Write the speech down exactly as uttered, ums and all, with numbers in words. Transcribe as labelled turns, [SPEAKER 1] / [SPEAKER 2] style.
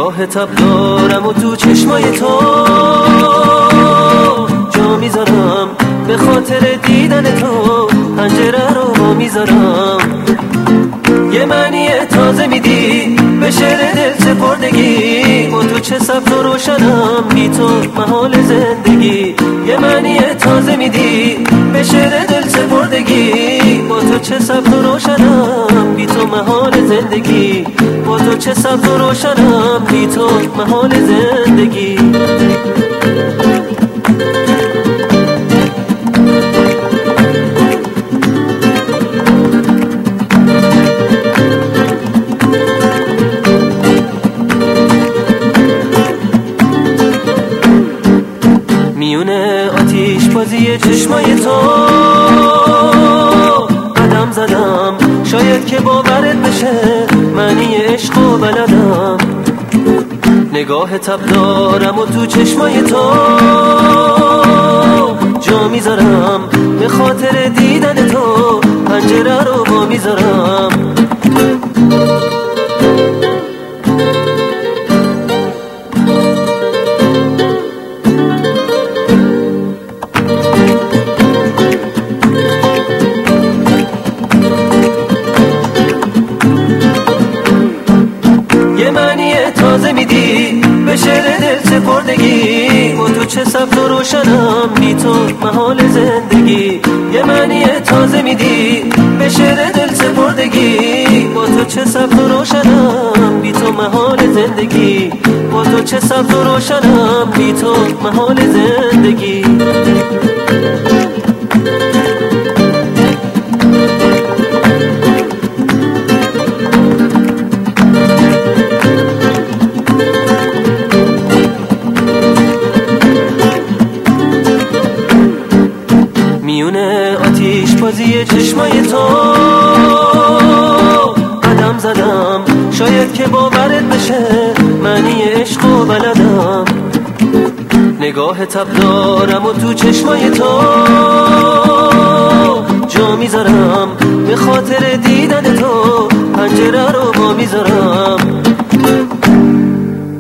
[SPEAKER 1] نگاه تب دارم و تو چشمای تو جا میذارم، به خاطر دیدن تو پنجره رو با میذارم. یه معنی تازه میدی به شعر دل سپردگی، با تو چه سبز و روشنم، بی تو محال زندگی. یه معنی تازه میدی به شعر دل سپردگی، با تو چه سبز و روشنم، بی تو محال زندگی. با تو چه سبز و روشنم، بی تو محال زندگی. میونه آتیش بازی چشمای تو قدم زدم، شاید که باورت بشه معنی عشق و بلدم. نگاه تب دارم و تو چشمای تو جا میذارم، به خاطر دیدن تو پنجره رو با میذارم. تازه میدی به شعر دل سپردگی، با تو چه سبز و روشنم، بی تو محال زندگی. یه معنی تازه میدی به شعر دل سپردگی، با تو چه سبز و روشنم، بی تو محال زندگی. با تو چه سبز و روشنم، بی تو محال زندگی. میونه آتیش بازی چشمای تو قدم زدم، شاید که باورت بشه معنی عشق و بلدم. نگاه تب دارم و تو چشمای تو جا میذارم، به خاطر دیدن تو پنجره رو با میذارم.